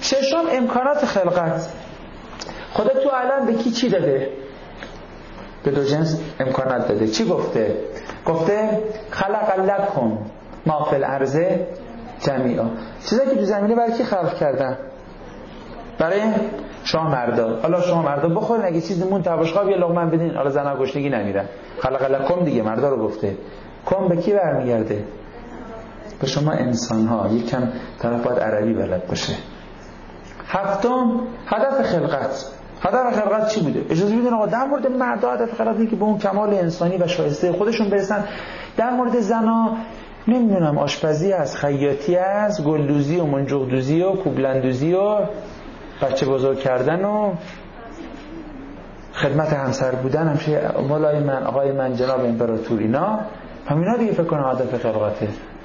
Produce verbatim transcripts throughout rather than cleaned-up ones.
ششم امکانات خلقت. خدا تو عالم به کی چی داده؟ به دو جنس امکانات داده. چی گفته؟ گفته خلق لکم ما فی الارض جمیعا. چیزایی که تو زمینه برای کی خلق کردن؟ برای شما مردا. حالا شما مردا بخورین، اگه چیزی مون تباشقاب یه لقمه بدین، حالا زنا گشنگی نمیرن. خلق لکم دیگه مردا رو گفته. کم به کی برمیگرده؟ به شما انسان ها. یکم طرف باید عربی بلد باشه. هفتم هدف خلقت. هدف خلقت چی بوده؟ اجازه بدین آقا در مورد مردا هدف خلقت اینه که به اون کمال انسانی و شایسته خودشون برسن. در مورد زنا نمیدونم آشپزی هست، خیاطی هست، گلدوزی و منجوقدوزی و کوبلندوزی و بچه بزرگ کردن و خدمت همسر بودن، همشه مولای من، آقای من، جناب امپراتور، اینا همینا دیگه فکر کنم هدف خلقته.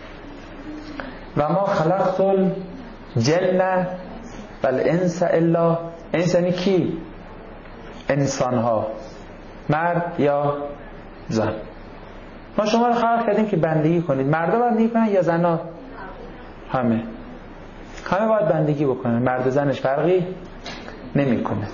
و ما خلقت الجن والانس الا، انس یعنی کی؟ انسان ها، مرد یا زن. ما شما رو خلق کردیم که بندگی کنید. مردا بندگی کنن یا زنا؟ همه همه باید بندگی بکنن. مرد و زنش فرقی نمی کند.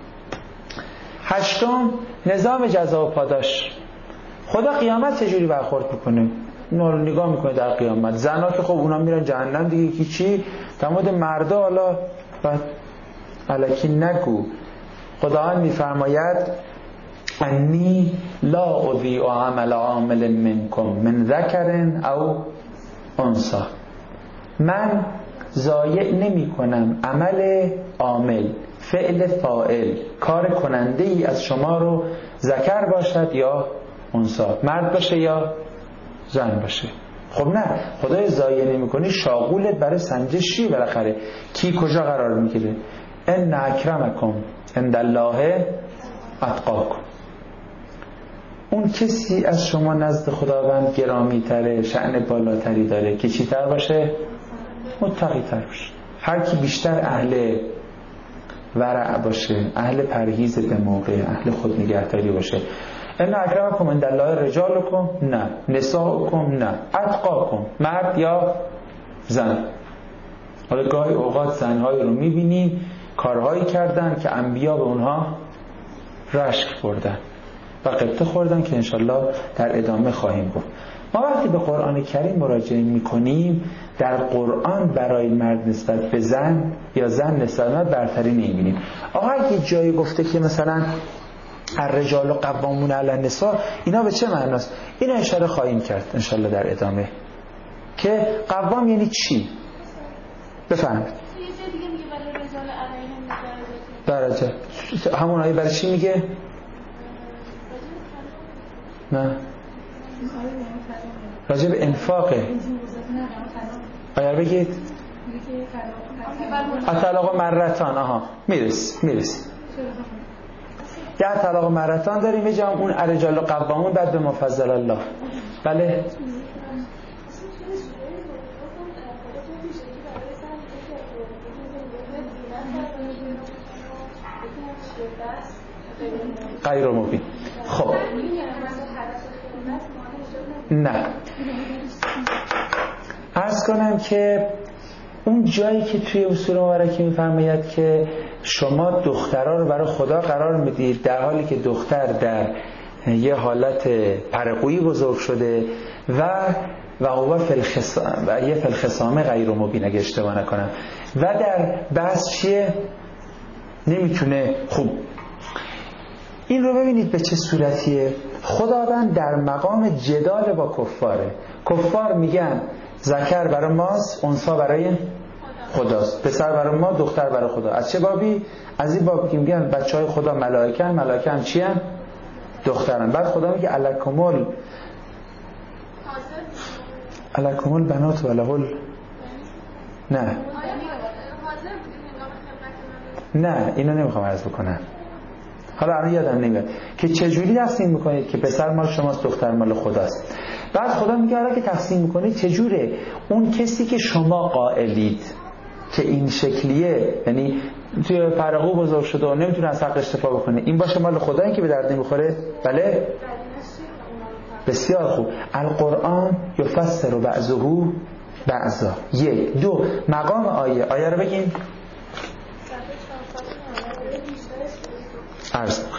هشتم نظام جزا و پاداش. خدا قیامت چجوری برخورد میکنه؟ اینا رو نگاه میکنه در قیامت. زنا که خب اونا میرن جهنم دیگه، کی چی؟ در مورد مردا حالا بعد الکی نگو. خداوند میفرماید انی لا اضیع عمل عامل منکم من ذکر او انثی. من ضایع نمی کنم عمل عامل، فعل فاعل، کار کننده ای از شما رو، ذکر باشد یا انثی، مرد باشه یا زن باشه. خب نه، خدای ضایع نمی کنی، شاغولت برای سنجشی بالاخره کی کجا قرار میگیره. ان اکرمکم عند الله اتقاکم. اون کسی از شما نزد خداوند گرامی تره، شأن بالاتری داره که چی تر باشه؟ متقی تر باشه. هر کی بیشتر اهل ورع باشه، اهل پرهیز به موقع، اهل خود نگهداری باشه. ان اکرمکم عند الله رجالکم، نه نساؤکم، نه اتقاکم، مرد یا زن. حالا گاهی اوقات زنهایی رو میبینیم کارهایی کردن که انبیا به اونها رشک بردن و قبطه خوردن که انشالله در ادامه خواهیم گفت. ما وقتی به قرآن کریم مراجعه میکنیم در قرآن برای مرد نسبت به زن یا زن نسبت به مرد برتری نمیبینیم. آقا اگه جایی گفته که مثلا الرجال قوامون علی النساء، اینا به چه معناست؟ این اشاره خواهیم کرد انشالله در ادامه که قوام یعنی چی. بفهمید درجه همون آیه برای چی میگه؟ نه راجع به انفاقه. آیه بگید اطلاق مرتان. آها میرس میرس یه اطلاق مرتان داریم، یه جا اون الرجال قوامون بعد به مفضل الله. بله غیر مبین. خب نه عرض کنم که اون جایی که توی اصول مبارکه میفرماید که شما دخترها رو برای خدا قرار میدید در حالی که دختر در یه حالت پرقویی بزرگ شده و و هو فلخصام و یه فلخصامه غیر مبین اگه اشتباه نکنم و در بحث چیه نمیتونه. خوب این رو ببینید به چه صورتیه. خداوند در مقام جدال با کفاره. کفار میگن ذکر برای ماست، انثی برای خداست، پسر برای ما، دختر برای خدا. از چه بابی؟ از این باب که میگن بچهای خدا ملائکه ان، ملائکه هم چی ان؟ دخترن. بعد خدا میگه الکمل الکمل بنات و لهل. نه نه اینو نمیخوام عرض بکنم، حالا الان یادم نمیاد که چجوری تقسیم میکنید که پسر مال شماست دختر مال خداست. بعد خدا میگه حالا که تقسیم میکنید چجوره؟ اون کسی که شما قائلید که این شکلیه، یعنی توی پرقو بزرگ شده و نمیتونه از حق استفاده بکنه، این باشه مال خدا، این که به درد نمیخوره. بله بسیار خوب. القرآن یفسر بعضه بعضا. یک دو مقام آیه آیه رو بگین. عرض میکنیم.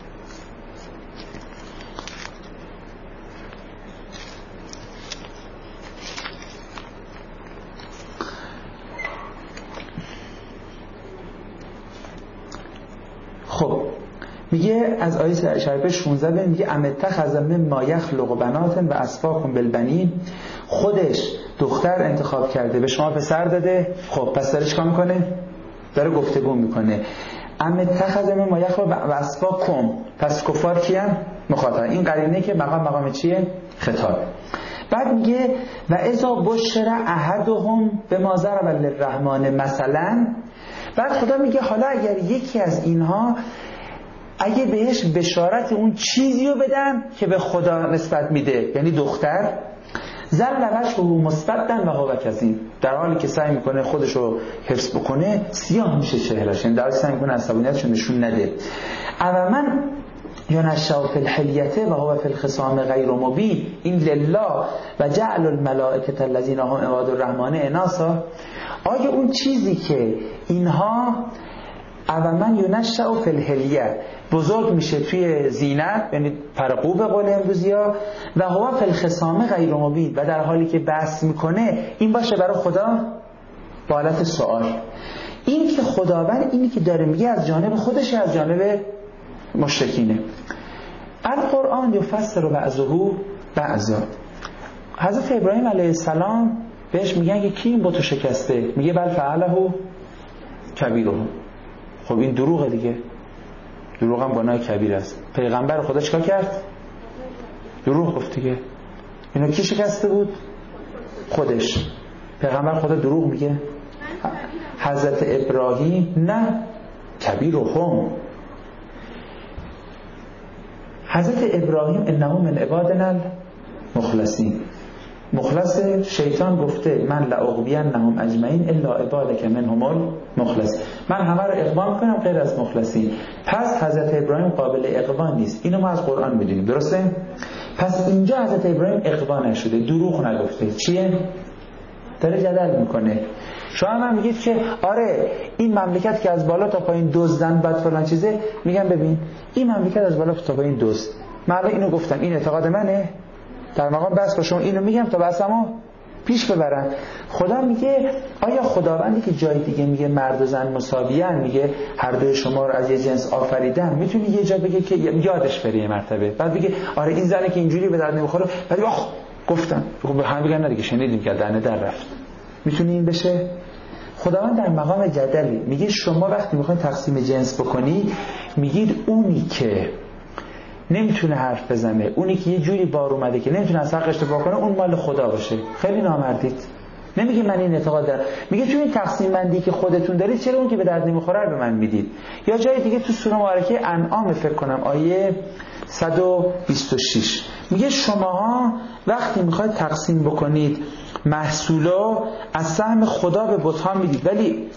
خب میگه از آیه شریفه شانزده میگه ام اتخذ مما یخلق بنات و اصفاکم بالبنین، خودش دختر انتخاب کرده به شما پسر داده. خب پس داره چیکار میکنه؟ داره گفتگو میکنه. ام اتخذ مما یخلق و اصفاکم، پس کفار کیان؟ مخاطب. این قرینه که مقام مقام چیه؟ خطاب. بعد میگه و اذا بشر احدهم بما ضرب للرحمن مثلا، بعد خدا میگه حالا اگر یکی از اینها اگه بهش بشارت اون چیزی رو بدن که به خدا نسبت میده، یعنی دختر، زل وجهه مسودا و هو کظیم، در حالی که سعی میکنه خودش رو حفظ بکنه سیاه میشه چهرهش، یعنی در حالی سعی میکنه عصبانیتش رو نشون نده. اما من ینشأ فی الحلیة و هو فی الخصام غیر مبین این لله و جعل الملائکة الذین هم عباد الرحمن اناثا، آیا اون چیزی که اینها اما من ینشأ فی الحلیة بزرگ میشه توی زینت، یعنی پرقو به قول امروزیا، و هو فی الخصام غیر مبین، و در حالی که بحث میکنه، این باشه برای خدا با حالت سوال. این که خداوند اینی که داره میگه از جانب خودش، از جانب مشرکینه. القرآن یفسر بعضه بعضا. حضرت ابراهیم علیه السلام بهش میگن که کی این بتو شکسته؟ میگه بل فعله کبیرهم. خب این دروغه دیگه، دروغ هم گناه کبیر است. پیغمبر خدا چیکار کرد؟ دروغ گفت دیگه. اینو کی شکسته بود؟ خودش. پیغمبر خدا دروغ میگه؟ حضرت ابراهیم نه، کبیرهم. حضرت ابراهیم انه من عبادنا المخلصین، مخلص. شیطان گفته من لاغوینهم اجمعین الا عبادک منهم المخلصین، من همه رو اغوا میکنم غیر از مخلصین. پس حضرت ابراهیم قابل اغوا نیست. اینو ما از قرآن میدونیم، درسته؟ پس اینجا حضرت ابراهیم اغوا نشده، دروغ نگفته. چیه؟ داره جدل میکنه. شما هم میگید که آره این مملکت که از بالا تا پایین دزدن بعد فلان چیزه، میگم ببین این مملکت از بالا تا پایین دزد، من اینو گفتم، این اعتقاد منه، در مقام بس با شما اینو میگم تا بحثمو پیش ببرن. خدا میگه آیا خداوندی که جای دیگه میگه مرد و زن مساویان، میگه هر دوی شما رو از یه جنس آفریدم، میتونی یه جا بگه که یادش بره یه مرتبه، بعد بگه آره این زنی که اینجوری به درد نمیخوره، بعد آخ گفتم، خب هم بگن نه دیگه شنیدیم که دهنه در رفت. میتونی این بشه؟ خداوند در مقام جدلی میگه شما وقتی میخواین تقسیم جنس بکنی، میگید اونی که نمیتونه حرف بزنه، اونی که یه جوری بار اومده که نمیتونه از حق اشتباه کنه، اون مال خدا باشه. خیلی نامردید. نمیگه من این اعتقاد دارم، میگه چون این تقسیم بندی که خودتون دارید، چرا اون که به درد نمیخوره رو به من میدید؟ یا جای دیگه تو سوره مبارکه انعام فکر کنم آیه صد و بیست و شش میگه شماها وقتی میخواید تقسیم بکنید محصولا از سهم خدا به بت‌ها میدید، ولی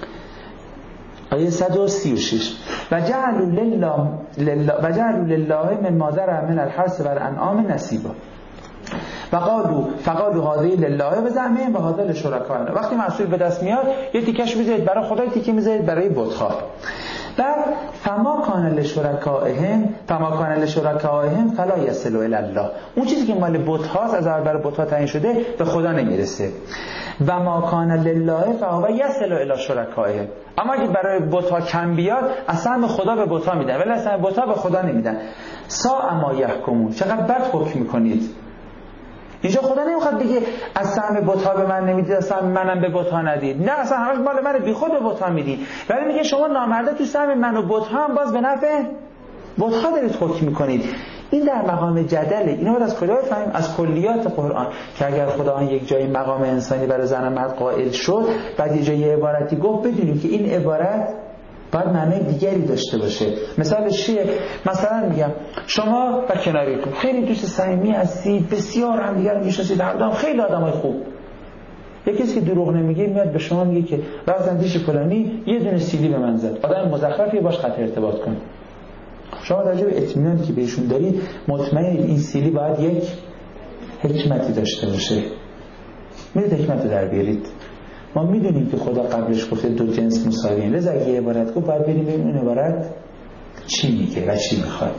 آیه صد و سی و شش و جعلوا لله لله و جعلوا لله مما ذرأ من الحرث والانعام نصیبا و قالوا فقالوا هذه لله بزعمهم و هذا لشرکائنا. وقتی محصول به دست میاد یه تیکش میذارید برای خدا، یه تیکه میذارید برای بت‌ها. بعد فما کان لشرکائهم فما کان لشرکائهم فلا یصل الی الله، اون چیزی که مال بت‌هاست از اول برای بت‌ها تعیین شده به خدا نمیرسه. و ما کان لله فهو یصل الی شرکائهم، اما اگه برای بت‌ها کم بیاد اصلا خدا به بت‌ها میدن ولی اصلا بت‌ها به خدا نمیدن. سا ما یحکمون، چقدر بد حکم میکنید. اینجا خدا نمیخواد بگه از سهم بت‌ها به من نمیدید، از سهم منم به بت‌ها ندید، نه اصلا همش مال من بی خود به بت‌ها میدید، ولی میگه شما نامرده تو سهم من و بت‌ها هم باز به نفع بت‌ها دارید حکم میکنید. این در مقام جدله. اینو باید از کجا بفهمیم؟ از کلیات قرآن، که اگر خداوند یک جایی مقام انسانی برای زن و مرد قائل شد، بعد یه جایی عبارتی گفت، بدونیم که این عبارت باید معنی دیگری داشته باشه. مثالش چیه؟ مثلا میگم شما و کناریتون خیلی دوست صمیمی هستید، بسیار هم دیگر رو میشناسید، هر دو خیلی آدمای خوب. یکی کسی که دروغ نمیگه میاد به شما میگه که رفتم پیش فلانی یه دونه سیدی به من زد، آدم مزخرفی، باش خط ارتباط کن. شما راجع به اطمینانی که بهشون دارید مطمئنید این سیلی باید یک حکمتی داشته باشه. میدید حکمت رو در بیارید. ما میدونیم که خدا قبلش گفته دو جنس مساویین، لذا اگه عبارت گفت باید بریم ببینیم اون عبارت چی میگه و چی میخواد.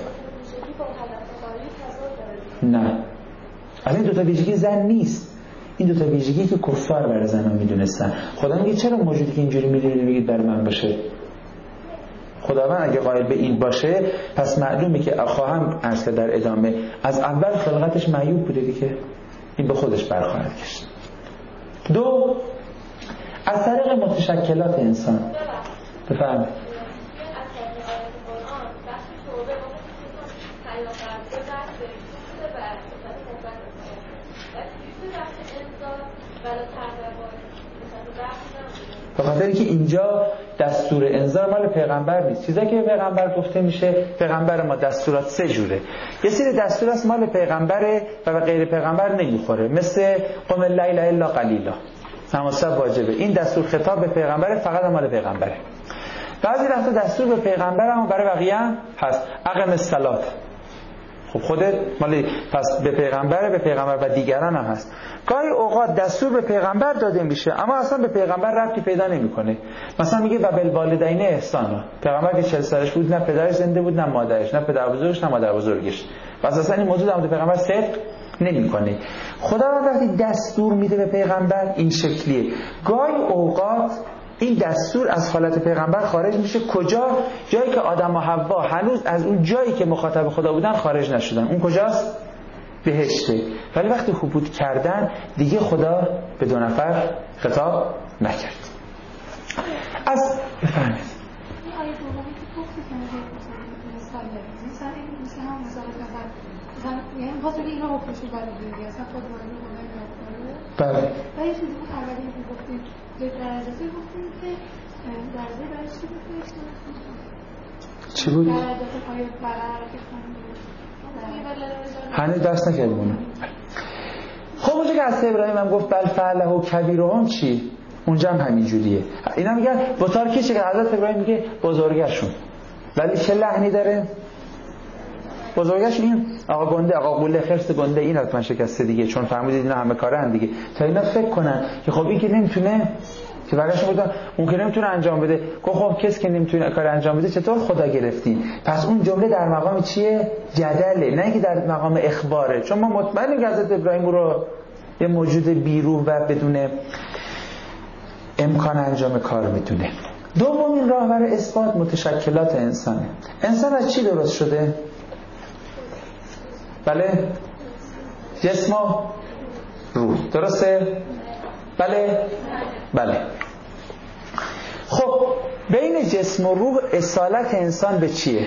نه، از این دوتا ویژگی زن نیست. این دوتا ویژگی که کفار برای زن ها میدونستن. خدا میگه چرا موجودی که اینجوری میدونید میگید برای من باشه؟ خداوند اگه قائل به این باشه پس معلومه که خواهم عرض در ادامه از اول خلقتش معیوب بوده دیگه، این به خودش برخواهد گشت. دو، از طریق متشکلات انسان. بفرمایید. به خاطر اینکه اینجا دستور انذار مال پیغمبر نیست. چیزایی که پیغمبر گفته میشه، پیغمبر ما دستورات سه جوره. یه سری دستور است مال پیغمبره و به غیر پیغمبر نمیخوره، مثل قم اللیل الا قلیلا، نماز شب واجبه. این دستور خطاب به پیغمبره، فقط مال پیغمبره. بعضی وقتا دستور به پیغمبر هم برای بقیه هم هست، اقم الصلات. خب خودت مالی، پس به پیغمبر به پیغمبر و دیگران هم هست. گاهی اوقات دستور به پیغمبر داده میشه اما اصلا به پیغمبر ربطی پیدا نمیکنه. مثلا میگه و بالوالدین احسانا. پیغمبر که چهل سالش بود نه پدرش زنده بود نه مادرش، نه پدر بزرگش نه مادر بزرگش. پس اصلا این موضوع در مورد پیغمبر صدق نمیکنه. خداوند وقتی دستور میده به پیغمبر این شکلیه. گاهی اوقات این دستور از حالت پیغمبر خارج میشه. کجا؟ جایی که آدم و حوا هنوز از اون جایی که مخاطب خدا بودن خارج نشدن. اون کجاست؟ بهشته. ولی وقتی حبوط کردن دیگه خدا به دو نفر خطاب نکرد. از بفرمایید. بله. و یه چیزی بود اولی که گفتیم به درجه گفتیم که درجه برای چی بود؟ چی بود؟ درجه پای برقرار که هنوز درست نکردیم اونو. خب اونجا که از ابراهیم هم گفت بل فعله و کبیرهم چی؟ اونجا هم همین جوریه. اینا میگن بطار کیشه که حضرت ابراهیم میگه بزرگشون، ولی چه لحنی داره؟ بزرگش این آقا گنده، آقا قوله خرس گنده، این حتما شکسته دیگه، چون فهمیدید اینا همه کاره هم دیگه. تا اینا فکر کنن که خب این که نمیتونه، که برگشت بودن اون که نمیتونه انجام بده. گفت خب کسی که نمیتونه کار انجام بده چطور خدا گرفتین؟ پس اون جمله در مقام چیه؟ جدله، نه اینکه در مقام اخباره. چون ما مطمئنیم که حضرت ابراهیم رو یه موجود بیرو و بدون امکان انجام کار میدونه. دومین راه برای اثبات متشکلات انسانه. انسان از چی درست شده؟ بله، جسم و روح، درسته؟ بله بله. خب بین جسم و روح اصالت انسان به چیه؟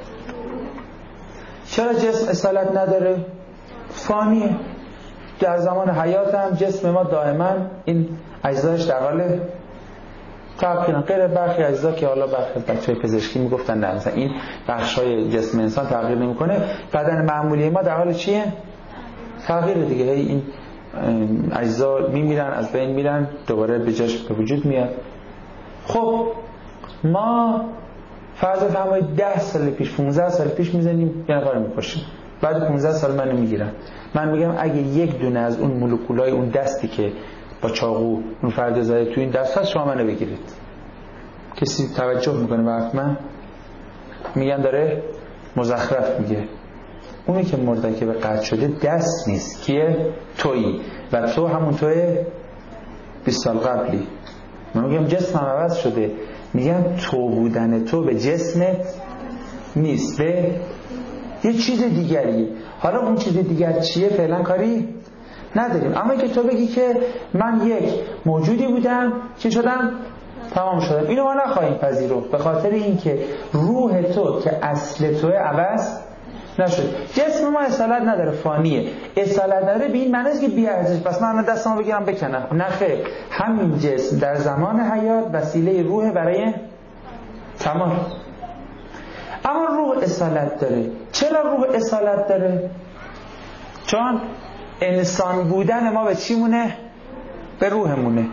چرا جسم اصالت نداره؟ فانیه. در زمان حیات هم جسم ما دائما این اجزایش در حال تغییر، غیر برخی اجزا که حالا برخی بچه‌های پزشکی میگفتن نه، مثلا این بخشای جسم انسان تغییر نمیکنه. بدن معمولی ما در حال چیه؟ تغییر دیگه. هی این اجزا میمیرن، از بین میرن، دوباره به جاش به وجود میاد. خب ما فرض فرمایید ده سال پیش، پانزده سال پیش میزنیم یه نفر میکشیم، بعد پانزده سال منو میگیرن. من میگم اگه یک دونه از اون مولکولای اون دستی که با چاقو اون فرد زده تو این دست هست شما منو بگیرید، کسی توجه میکنه به حرف من؟ میگن داره مزخرف میگه. اونی که مرده که به قطع شده دست نیست، کیه؟ تویی، و تو همون توی بیست سال قبلی. من میگم جسم هم عوض شده، میگم تو بودن تو به جسمت نیست، به یه چیز دیگریه. حالا اون چیز دیگر چیه فعلا کاری نداریم، اما که تو بگی که من یک موجودی بودم چی شدم؟ تمام شدم، اینو ما نخواهیم پذیرفت، به خاطر اینکه روح تو که اصل تو عوض نشد. جسم ما اصالت نداره، فانیه. اصالت نداره به این معنی است که بی ارزش، پس من دستمو بگیرم بکنم. نه خیر، همین جسم در زمان حیات وسیله روح برای تمام. اما روح اصالت داره. چرا روح اصالت داره؟ چون انسان بودن ما به چی مونه؟ به روح مونه.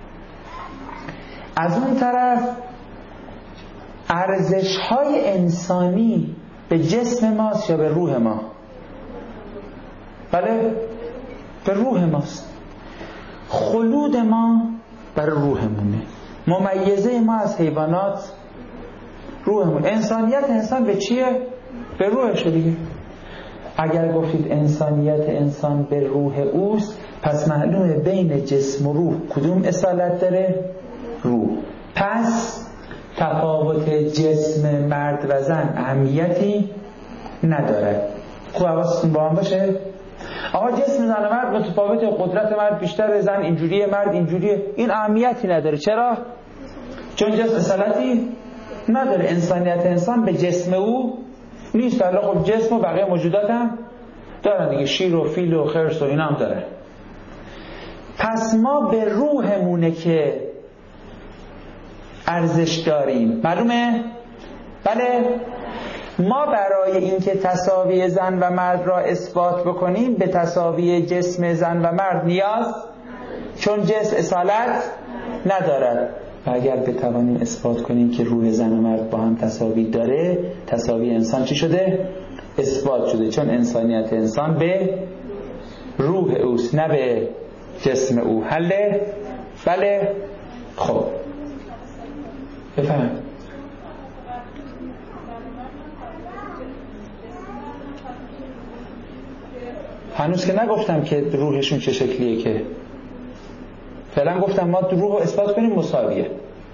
از اون طرف ارزش های انسانی به جسم ماست یا به روح ما؟ بله، به روح ماست. خلود ما بر روحمونه. ممیزه ما از حیوانات روحمون. انسانیت انسان به چیه؟ به روحشه دیگه. اگر گفتید انسانیت انسان به روح اوست، پس معلومه بین جسم و روح کدوم اصالت داره؟ روح. پس تفاوت جسم مرد و زن اهمیتی نداره. خوب حواستون با هم باشه. آقا جسم زن و مرد متفاوته، قدرت مرد بیشتره، زن اینجوریه، مرد اینجوریه، این اهمیتی نداره. چرا؟ چون جسم اصالتی نداره. انسانیت انسان به جسم او نیست. حالا خب جسم و بقیه موجودات هم دارن دیگه، شیر و فیل و خرس و اینا هم داره. پس ما به روحمونه که ارزش داریم. معلومه؟ بله. ما برای اینکه تساوی زن و مرد را اثبات بکنیم به تساوی جسم زن و مرد نیاز، چون جسم اصالت ندارد. و اگر بتوانیم اثبات کنیم که روح زن و مرد با هم تساوی داره، تساوی انسان چی شده؟ اثبات شده، چون انسانیت انسان به روح اوست نه به جسم او. حله؟ بله. خب بفهم. هنوز که نگفتم که روحشون چه شکلیه، که فعلا گفتم ما روح رو اثبات کنیم مساویه.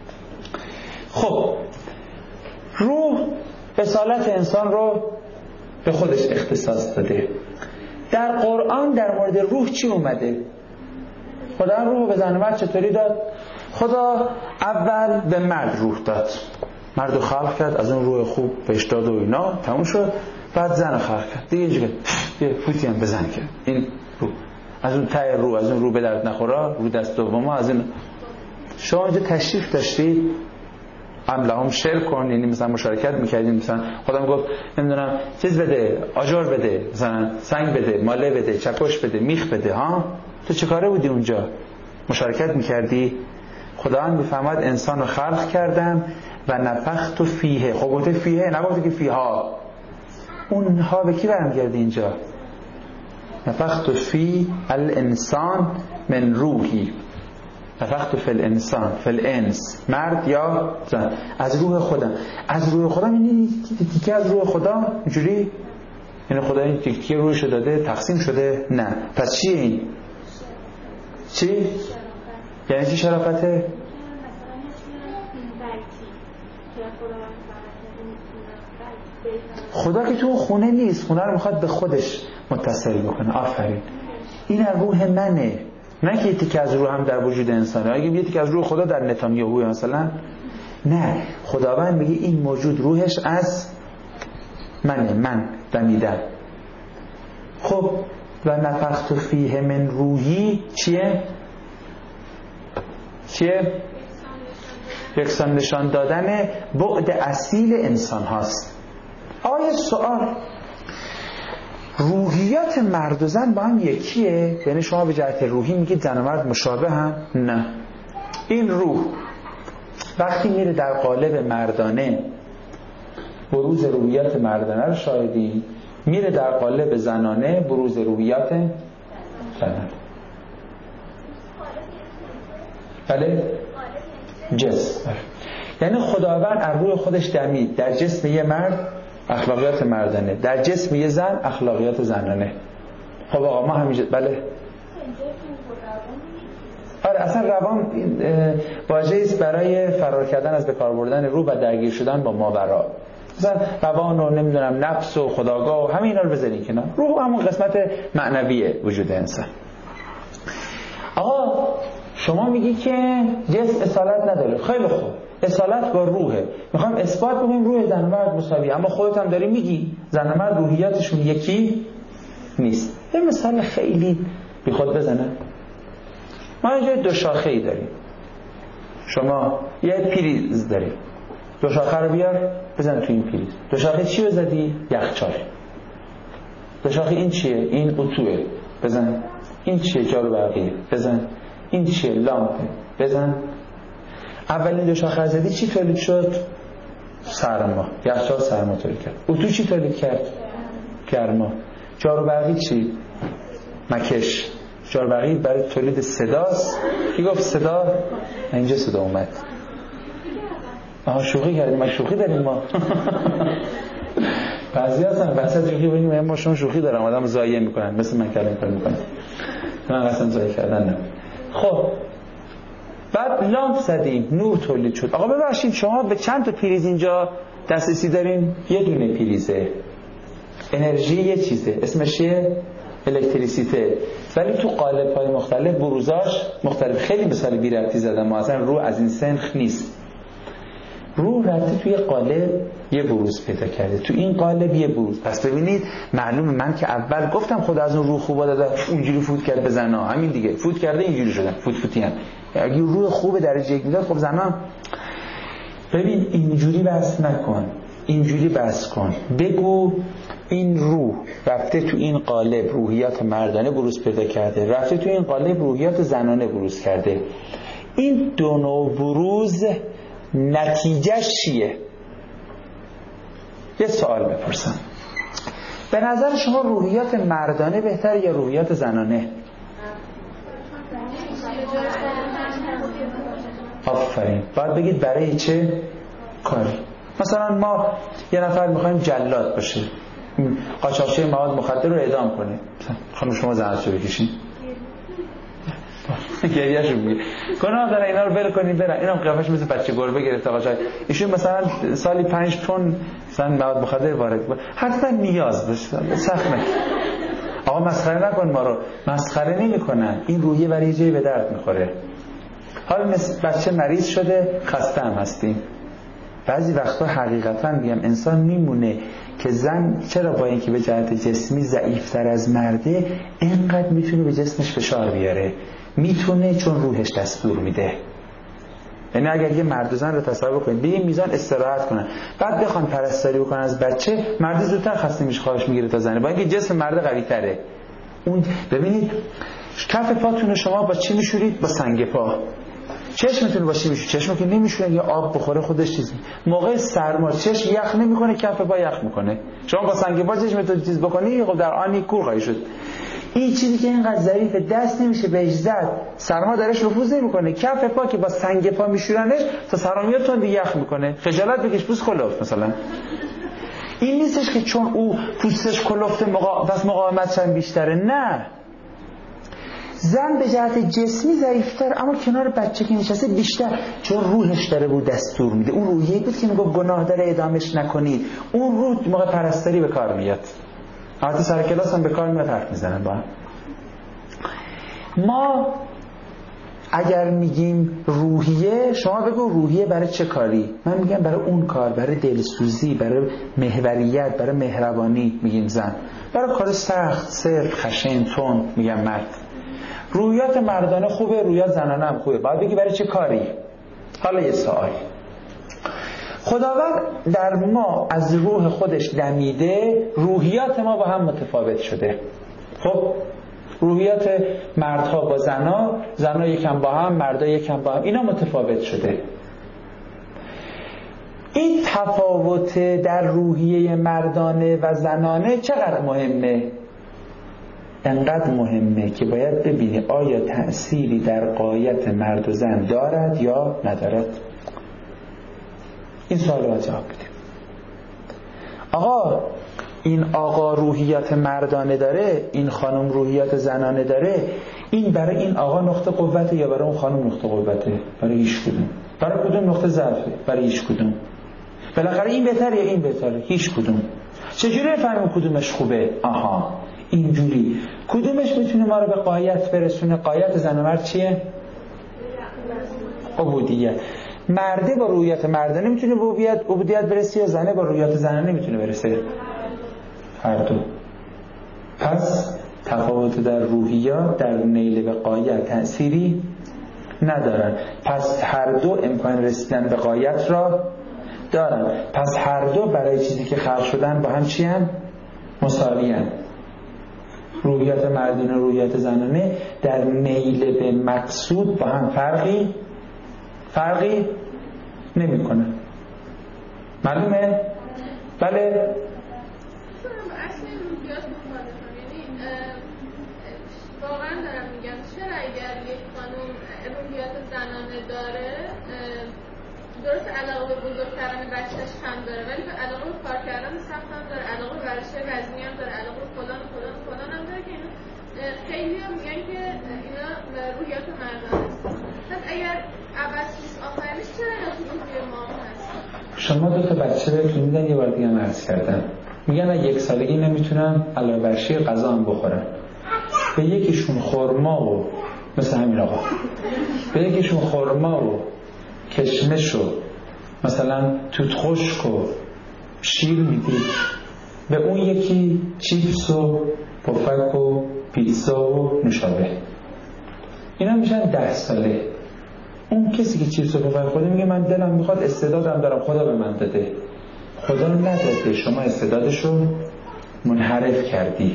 خب روح اصالت انسان رو به خودش اختصاص داده. در قرآن در مورد روح چی اومده؟ خدا روح رو به زن و مرد چطوری داد؟ خدا اول به مرد روح داد، مرد رو خلق کرد، از اون روح خوب بهش داد و اینا تموم شد. بعد زن رو خلق کرد دیگه، اینجوری یه فوتی هم بزن کرد. این روح از اون ته روح، از اون روح به درد نخورا، رو دست دوما از این. شما اینجا تشریف داشتید عمله هم شیر کن، یعنی مثلا مشارکت میکردیم، مثلا خدا میگفت نمیدونم چیز بده، آجر بده، مثلا سنگ بده، ماله بده، چکش بده، میخ بده. ها تو چه کاره بودی اونجا؟ مشارکت میکردی؟ خدا هم میفهمد انسان رو خلق کردم و نفخت فیه. خب گفته فیه، نگفته که فیها. اونها به کی برمیگرده اینجا؟ نفخت فی الانسان من روحی. نفخت فی الانسان، فی الانس، مرد یا زن، از روح خودم. از روح خودم یعنی تیکه از روح خدا اینجوری؟ یعنی خدا این تیکه روحشو داده تقسیم شده؟ نه. پس چیه این؟ چی؟ یعنی چی شرافته؟ خدا که تو خونه نیست، خونه رو میخواد به خودش متصل بکنه. آفرین. این روح منه، نه که یکی که از روح هم در وجود انسانه. اگه یکی که از روح خدا در نتانیاهو مثلا، نه، خداوند میگه این موجود روحش از منه، من دمیدم. خب و نفخت فیه من روحی چیه؟ چیه؟ یکسان نشان دادن بعد اصیل انسان هاست. آیا سوال، روحیات مرد و زن با هم یکیه؟ یعنی شما به جهت روحی میگید زن و مرد مشابه هم؟ نه. این روح وقتی میره در قالب مردانه، بروز روحیات مردانه رو شاهدی، میره در قالب زنانه، بروز روحیات زنانه. بله؟ جسم. یعنی خداوند از روح خودش دمید در جسم یه مرد اخلاقیات مردانه، در جسم یه زن اخلاقیات زنانه. خب آقا ما همیشه بله. آره اصلا روان واژه‌ای است برای فرار کردن از به کار بردن روح و درگیر شدن با ماورا. مثلا روان و نمیدونم نفس و خودآگاه و همه اینا رو بذارین کنار. روح همون قسمت معنویه وجود انسان. آقا شما میگی که جسم اصالت نداره. خیلی خوب، اصالت با روحه. میخوام اثبات بکنیم روح زن و مرد مساویه، اما خودت هم داری میگی زن و مرد روحیاتشون یکی نیست. یه مثال خیلی بی خود بزنم. ما اینجا دو شاخه ای داریم، شما یه پریز داریم، دو شاخه رو بیار بزن تو این پریز. دو شاخه چی رو زدی؟ یخچال. دو شاخه این چیه؟ این اتوئه، بزن. این چیه؟ جارو برقیه، بزن. این چیه؟ لامپه، بزن. اولین دو شاخه زدی چی تولید شد؟ سرما. یخچال سرما تولید کرد. اتو چی تولید کرد؟ گرما. جارو برقی چی؟ مکش. جارو برقی برای تولید صداست. کی گفت صدا؟ اینجا صدا اومد. آها شوخی کردیم، ما شوخی داریم ما. بعضی هستن وسط شوخی بگیم ما شما شوخی دارم، آدم ضایع میکنن، مثل من کلام کار میکنن. من قسم ضایع کردن نه. خب بعد لامپ زدیم، نور تولید شد. آقا ببخشید شما به چند تا پریز اینجا دسترسی دارین؟ یه دونه پریزه. انرژی یه چیزه، اسمش چیه؟ الکتریسیته. ولی تو قالب‌های مختلف بروزاش مختلف. خیلی مثال بی ربطی زدم، ما اصلا رو از این سنخ نیست. رو رفته توی قالب یه بروز پیدا کرده، تو این قالب یه بروز. پس ببینید معلومه من که اول گفتم خدا از اون رو خوبا داده، اونجوری فوت کرد به زنا، همین دیگه فوت کرده اینجوری شدن، فوت فوتی هم. اگه روح خوب درجه یک میداد خب زنا. ببین اینجوری بس نکن، اینجوری بس کن، بگو این روح رفته تو این قالب روحیات مردانه بروز پیدا کرده، رفته تو این قالب روحیات زنانه بروز کرده. این دو نوع بروز نتیجهش چیه؟ یه سوال بپرسم، به نظر شما روحیات مردانه بهتر یا روحیات زنانه؟ آفرین. باید بگید برای چه کاری. مثلا ما یه نفر میخوایم جلاد باشه، قاچاقچی مواد مخدر رو اعدام کنه، خانم شما زحمتشو بکشین. گریه‌شو میگه گناه داره اینا رو ول کنین برن. اینم قیافش مثل بچه گربه گرفته قاچاق. ایشون مثلا سالی پنج تن مثلا مواد مخدر وارد کنه، حتما نیاز داشته، سخت نکن. آقا مسخره نکن ما رو. مسخره نمی‌کنن، این روحیه برای جایی به درد میخوره. حالا مثل بچه مریض شده، خسته هم هستیم. بعضی وقتا حقیقتا میگم انسان میمونه که زن چرا با اینکه به جهت جسمی ضعیفتر از مرده اینقدر میتونه به جسمش فشار بیاره؟ میتونه چون روحش دستور میده. یعنی اگر یه مرد و زن رو تصور کنید به این میزان استراحت کنن، بعد بخوان پرستاری بکنن از بچه، مرد زودتر خسته میشه، خوابش میگیره تا زنه، با اینکه جسم مرد قوی تره. اون ببینید کف پاتون شما با چی میشورید؟ با سنگ پا. چشمتون با چی میشورید؟ چشم که نمیشونه یا آب بخوره خودش چیزی. موقع سرما چشم یخ نمیکنه، کف پا یخ میکنه. شما با سنگ پا چشمتون چیز بکنی خب در آنی کور خواهی شد. این چیزی که اینقدر ظریف دست نمیشه بهش زد، سرما درش نفوذ نمیکنه، کف پا که با سنگ پا میشورنش تا سرما میاد تون یخ میکنه. خجالت بکش پوست کلفت مثلا. این نیستش که چون او پوستش کلفته مقا... پس مقاومتش هم بیشتره، نه. زن به جهت جسمی ضعیفتر اما کنار بچه که نشسته بیشتر، چون روحش داره بود دستور میده. اون روحیه بود که میگه گناه داره اعدامش نکنید. اون روح موقع پرستاری به کار میاد. البته سر کلاس هم به کار میاد، حرف میزنن با هم. ما اگر میگیم روحیه، شما بگو روحیه برای چه کاری؟ من میگم برای اون کار، برای دلسوزی، برای محوریت، برای مهربانی. میگیم زن برای کار سخت، صرف، خشن، تند میگم مرد. روحیات مردانه خوبه، روحیات زنانه هم خوبه. باید بگی برای چه کاری. حالا یه سوال، خداوند در ما از روح خودش دمیده، روحیات ما با هم متفاوت شده. خب روحیات مردها با زنا، زنا یکم با هم، مردا یکم با هم، اینا متفاوت شده. این تفاوت در روحیه مردانه و زنانه چقدر مهمه؟ انقدر مهمه که باید ببینی آیا تأثیری در غایت مرد و زن دارد یا ندارد. این سوال رو جواب بدیم. آقا این آقا روحیات مردانه داره، این خانم روحیات زنانه داره، این برای این آقا نقطه قوته یا برای اون خانم نقطه قوته؟ برای هیچ کدوم. برای کدوم نقطه ضعفه؟ برای هیچ کدوم. بالاخره این بهتره یا این بهتره؟ هیچ کدوم. چجوری بفهمیم کدومش خوبه؟ آها اینجوری. کدومش میتونه ما رو به غایت برسونه؟ غایت زن و مرد چیه؟ عبودیت. مرده با روحیات مردانه میتونه به عبودیت عبودیت برسه یا زنه با روحیات زنانه میتونه برسه؟ هر دو. پس تفاوت در روحیات در نیل به غایت تأثیری ندارن. پس هر دو امکان رسیدن به غایت را دارن. پس هر دو برای چیزی که خلق شدن با هم چی هم؟ مساوی هم. روحیات مردانه و روحیات زنانه در نیل به مقصود با هم فرقی فرقی نمی کنه. معلومه؟ بله؟ اصلا روحیات مخالفم، یعنی واقعا دارم میگم چرا اگر یک خانم روحیات زنانه داره درست علاقه به بزرگ کردن بچه‌ش هم داره ولی به علاقه به کار کردن سخت هم داره، علاقه به ورزش وزنی هم داره، علاقه به فلان و فلان و فلان هم داره که اینا خیلی هم میگن که اینا روحیات مردانه است. پس اگر عوض نیست آخرش چرا اینا تو روحیه ما هست؟ شما دو تا بچه بهتون میدن، یه بار دیگه هم عرض کردم، میگن از یک سالگی نمیتونن علاوه بر شیر غذا هم بخورن. به یکیشون خرما و مثل همین آقا به یکیشون خرما و کشمش و مثلا توت خشک و شیر میدید، به اون یکی چیپس و پفک و پیتزا و نوشابه. اینا میشن ده ساله. اون کسی که چیپس و پفک خورده میگه من دلم میخواد، استعدادم دارم، خدا به من داده. خدا نداده، شما استعدادشو منحرف کردی.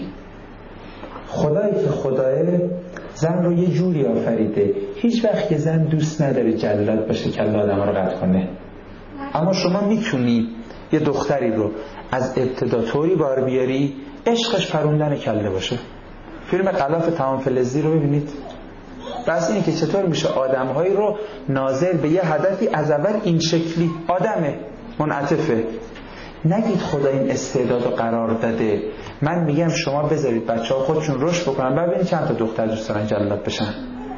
خدایی که خداه زن رو یه جوری آفریده، هیچ وقت که زن دوست نداره جلاد باشه که الله آدم رو قطع کنه. اما شما میتونی یه دختری رو از ابتدا طوری بار بیاری عشقش پروندن کله باشه. فیلم غلاف تمام فلزی رو ببینید. بس اینه که چطور میشه آدم‌هایی رو ناظر به یه هدفی از اول این شکلی آدمه منعطفه. نگید خدا این استعداد رو قرار داده. من میگم شما بذارید بچه‌ها خودشون رشد بکنن، ببینید چند تا دختر دوست دارن جلاد بشن.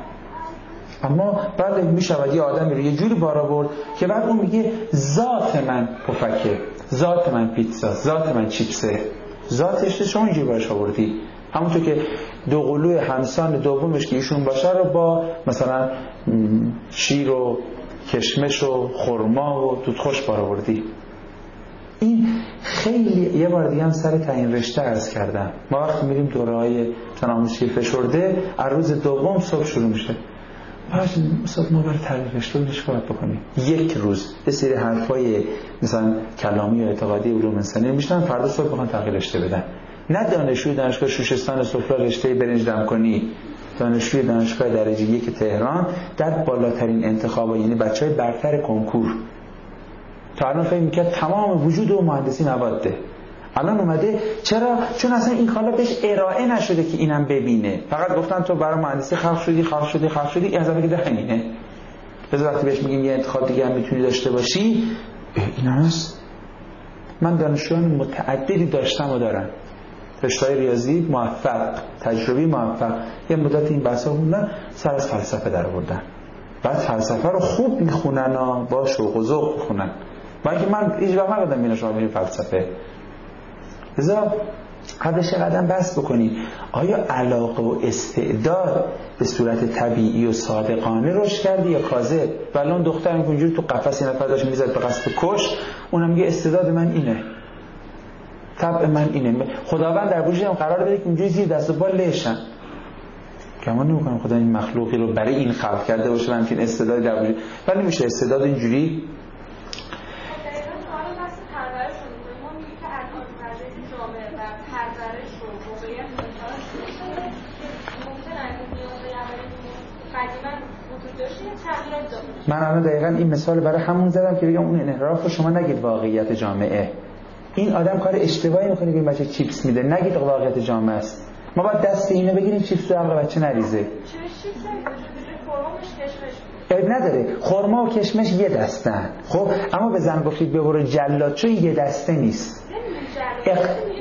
اما بعد میشود یه آدمی رو یه جوری بار آورد که بعد اون میگه ذات من پفکه، ذات من پیتزا، ذات من چیپسه. ذاتش شما اینجوری باش آوردی. همونطور که دو قلوی همسان دومش که ایشون باشه رو با مثلا شیر و کشمش و خرما و توت خشک بار آوردی. این خیلی یه بار دیگه هم سر تعیین رشته عرض کردم. ما وقتی میریم دوره‌های تناموسی فشرده، از روز دوم صبح شروع میشه. باشه صبح ما برای تعیین رشته رو چیکار بکنیم؟ یک روز یه سری حرفای مثلا کلامی و اعتقادی علوم انسانی میشنن، فردا صبح بخوان تعیین رشته بدن. نه دانشجوی دانشگاه شوشستان سفره رشته برنج دمکنی، دانشجوی دانشگاه درجه یک تهران در بالاترین انتخابات، یعنی بچهای برتر کنکور. تا الان فکر می‌کرد تمام وجود و مهندسی مواد ده. الان اومده چرا؟ چون اصلا این کالا بهش ارائه نشده که اینم ببینه. فقط گفتن تو برای مهندسی خلق شدی، خلق شدی، خلق شدی، این حسابی که ده همینه. بذار وقتی بهش میگیم یه انتخاب دیگه هم میتونی داشته باشی، این هست. من دانشجویان متعددی داشتم و دارم. رشته ریاضی موفق، تجربی موفق، یه مدت این بحثا خوندن، سر از فلسفه در آوردن. بعد فلسفه رو خوب میخونن و با شوق و ذوق میخونن. من که من هیچ وقت نگفتم اینا شما برید فلسفه. لذا قبلش قدم بحث بکنید آیا علاقه و استعداد به صورت طبیعی و صادقانه رشد کردی یا کاذب؟ ولی اون دختر اینجوری تو قفس این نفر داشت میزد به قصد کش، اونم میگه استعداد من اینه، طبع من اینه. خداوند در وجودم قرار بده که اونجوری زیر دست و پا لهشم. گمان نمی‌کنم خدا این مخلوقی رو برای این خلق کرده باشه و همچین استعدادی در وجود. ولی میشه استعداد اینجوری من الان دقیقاً این مثال برای همون زدم که بگم اون انحراف رو شما نگید واقعیت جامعه. این آدم کار اشتباهی میکنه که این بچه چیپس میده، نگید واقعیت جامعه است. ما باید دست اینو بگیریم چیپس رو عقل بچه نریزه. عیب نداره، خرما و کشمش یه دستن. خب اما به زن گفتید ببره جلاد، چون یه دسته نیست. اق...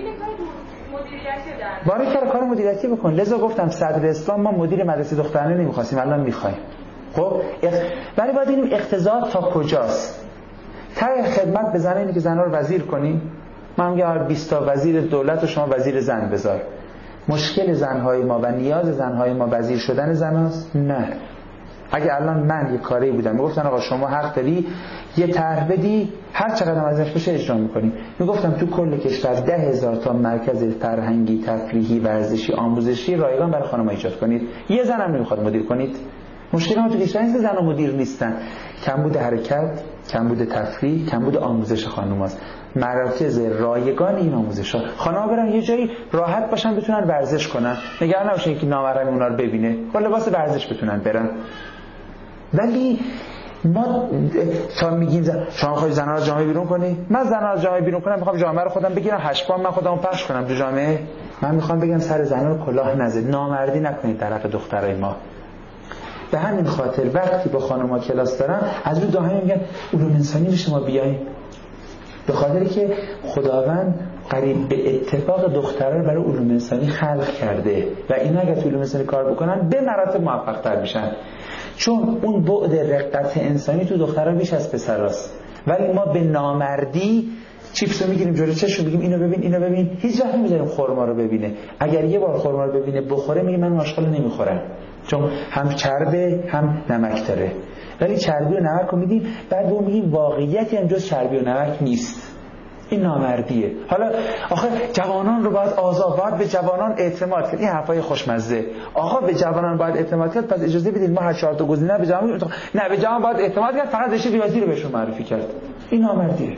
باره کار کار مدیریتی بکن. لذا گفتم صدر اسلام ما مدیر مدرسه دخترانه نمیخواستیم، الان میخوایم. خب ولی باید ببینیم اقتضا تا کجاست. تا خدمت به زنانی که زنها رو وزیر کنیم، من میگم بیست تا وزیر دولت و شما وزیر زن بذار. مشکل زنهای ما و نیاز زنهای ما وزیر شدن زناست؟ نه. اگه الان من یه کاری بودم میگفتن آقا شما حق داری یه طرح بدی، هر چقدر ازش بشه اجرا میکنیم. میگفتم تو کل کشور ده هزار تا مرکز فرهنگی، تفریحی، ورزشی، آموزشی رایگان برای خانم‌ها ایجاد کنید. یه زنم نمیخواد مدیر کنید. مشکل ما تو کشور نیست زن و مدیر نیستن، کمبود حرکت، کمبود تفریح، کمبود آموزش خانم‌هاست. مراکز رایگان این آموزش‌ها، خانم‌ها برن یه جایی راحت باشن بتونن ورزش کنن، نگران نباشن که نامحرم اونا رو ببینه، با لباس ورزش بتونن برن. ولی ما تا میگیم زن... شما خواهی زن‌ها رو جامعه بیرون کنی؟ من زن‌ها رو جامعه بیرون کنم، میخوام جامعه رو خودم بگیرم هشت من خودمو پخش کنم تو جامعه. من میخوام بگم سر زن‌ها رو کلاه نزد، نامردی نکنید طرف دخترای ما. به همین خاطر وقتی با خانم‌ها کلاس دارن از رو داهمی میگن علوم انسانی رو شما بیایید، به خاطری که خداوند قریب به اتفاق دختران برای علوم انسانی خلق کرده و اینا اگه تو علوم انسانی کار بکنن به مراتب موفق تر میشن، چون اون بعد رقت انسانی تو دختران بیش از پسراست. ولی ما به نامردی چیپس رو میگیریم جلوی چشم میگیم اینو ببین اینو ببین، هیچ وقت نمیذاریم خرما رو ببینه. اگر یه بار خرما رو ببینه بخوره میگه من آشغال نمیخورم، چون هم چربه هم نمک داره. ولی چربی و نمک رو میدیم بعد به میگیم واقعیتی هم جز چربی و نمک نیست. این نامردیه. حالا آخه جوانان رو باید آزاد، باید به جوانان اعتماد کرد. این حرفای خوشمزه. آقا به جوانان باید اعتماد کرد، پس اجازه بدید ما هر چهار تا گزینه به جوان نه به جوان باید اعتماد کرد، فقط رشته ریاضی رو بهشون معرفی کرد. این نامردیه.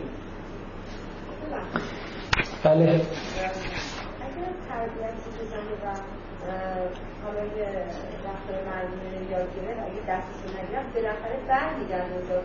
بله. اگر تربیت بزنه و حالا یه دفتر مردمی یاد گرفت اگه دستشون نگیرم بالاخره برمیگرده اونجا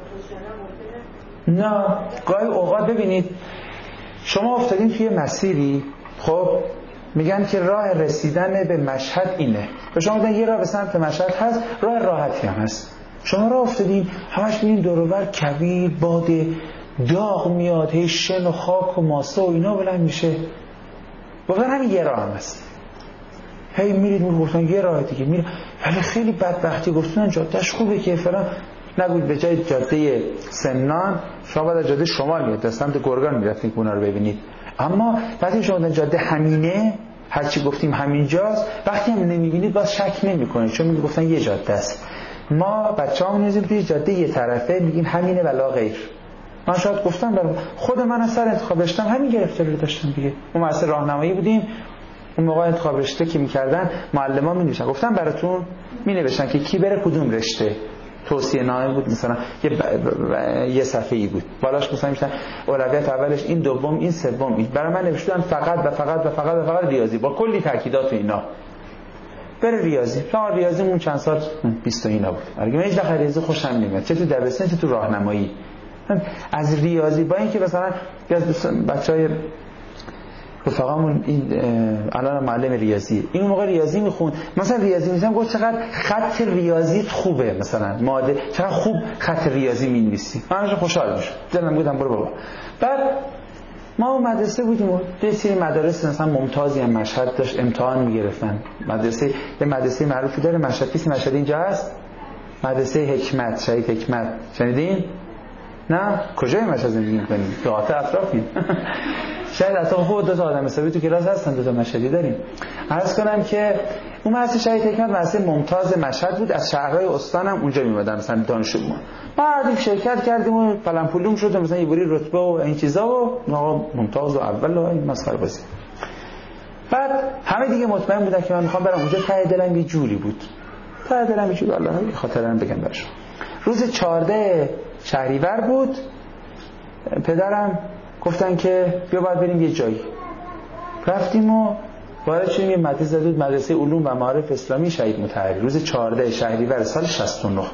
توشنه ممکنه؟ نه، گاهی اوقات ببینید شما افتادین توی مسیری، خب میگن که راه رسیدن به مشهد اینه، به شما میگن یه راه به سمت مشهد هست، راه راحتی هم هست. شما راه افتادین همش میبینید دور و بر کویر، باد داغ میاد، هی شن و خاک و ماسه و اینا بلند میشه. واقعا همین یه راه هم هست. هی میرید میگفتن یه راه دیگه میره، ولی خیلی بدبختی گفتن جادهش خوبه که فلان. نگوید به جای جاده سمنان شما باید جاده شمال میاد، در سمت گرگان میرفتین که اونا رو ببینید. اما وقتی شما بودن جاده همینه، هرچی گفتیم همینجاست، وقتی هم نمیبینید باز شک نمیکنید، چون میگفتن یه جاده است. ما بچه‌ها می‌نویسیم توی جاده یه طرفه میگیم همینه ولا غیر. من شاید گفتم برای خود من از سر انتخاب رشتم همین گرفته رو داشتم دیگه. اون واسه راهنمایی بودیم، اون موقع انتخاب رشته که می‌کردن معلم‌ها می‌نوشتن، گفتم براتون می‌نوشتن که کی بره کدوم رشته. توصیه نامه بود مثلا یه ب... ب... یه صفحه‌ای بود، بالاش مثلا میشن اولویت اولش این، دوم این، سوم این. برای من نوشتن فقط و فقط و فقط و فقط ریاضی با کلی تاکیدات و اینا. بره ریاضی. تا ریاضیمون چند سال بیست و اینا بود. اگه من هیچ وقت ریاضی خوشم نمیاد، چه تو دبستان چه تو راهنمایی. از ریاضی با اینکه مثلا از بچهای رفقامون این الان معلم ریاضی، این موقع ریاضی میخوند، مثلا ریاضی می‌نویسم، گفت چقدر خط ریاضیت خوبه، مثلا ماده چقدر خوب خط ریاضی می‌نویسی. من خوشحال میشم، دلم گفتم برو بابا. بعد ما اون مدرسه بودیم و یه سری مدارس مثلا ممتازی هم مشهد داشت امتحان میگرفتن. مدرسه یه مدرسه معروفی داره مشهد، کسی مشهد اینجا هست؟ مدرسه حکمت، شهید حکمت شنیدین؟ نه؟ کجای مشهد زندگی می‌کنید؟ دهات اطرافین. شاید اصلا خود دو تا آدم حسابی تو کلاس هستن، دو تا مشهدی داریم. عرض کنم که اون مدرسه شهید حکمت مدرسه ممتاز مشهد بود، از شهرهای استان هم اونجا میومدن مثلا دانشجو. ما بعد شرکت کردیم و پلن پولوم شد مثلا یه بری رتبه و این چیزا و آقا ممتاز و اول و این مسخره بازی. بعد همه دیگه مطمئن بودن که من میخوام برم اونجا، ته دلم یه جوری بود. ته دلم یه جوری الله خاطرم بگم براشون. روز چهارده شهریور بود، پدرم گفتن که بیا باید بریم یه جایی. رفتیم و وارد شدیم یه مدرسه زدود، مدرسه علوم و معارف اسلامی شهید مطهری. روز چهارده شهریور سال شصت و نه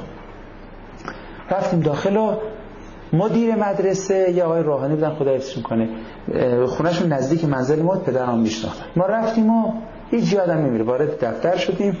رفتیم داخل و مدیر مدرسه یه آقای روحانی بودن، خدا حفظشون کنه، خونهشون نزدیک منزل ما، پدرم میشناختن. ما رفتیم و هیچ یادم نمیره، وارد دفتر شدیم.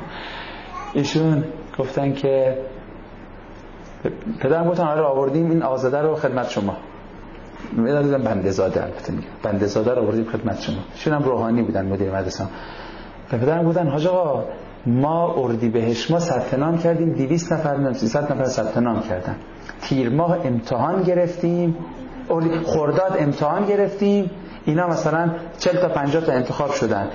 ایشون گفتن که پدرم گفتن آره آوردیم این آزاده رو خدمت شما. می‌دونم بنده زاده، البته میگم بنده زاده رو آوردیم خدمت شما. ایشون هم روحانی بودن مدیر مدرسه. پدرم گفتن حاج آقا ما اردیبهشت ما ثبت نام کردیم، دویست نفر سیصد نفر ثبت نام کردن. تیر ماه امتحان گرفتیم، خرداد امتحان گرفتیم، اینا مثلا چهل تا پنجاه تا انتخاب شدن.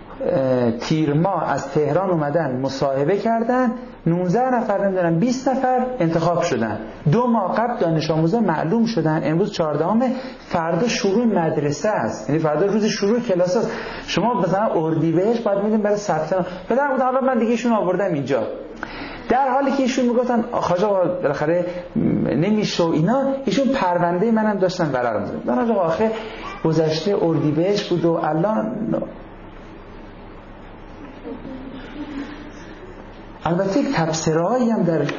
تیر ماه از تهران اومدن مصاحبه کردن، نوزده نفر نمیدونم بیست نفر انتخاب شدن. دو ماه قبل دانش آموزا معلوم شدن. امروز چهاردهم، فردا شروع مدرسه است، یعنی فردا روز شروع کلاس است. شما مثلا اردیبهشت بعد میدین برای ثبت نام. پدرم گفت حالا من دیگه ایشون آوردم اینجا. در حالی که ایشون میگفتن آخه آقا بالاخره نمیشه اینا، ایشون پرونده منم داشتن ورق می‌زدن. من آقا آخه گذشته اردیبهشت بود و الان البته یک تبصره‌ای هم در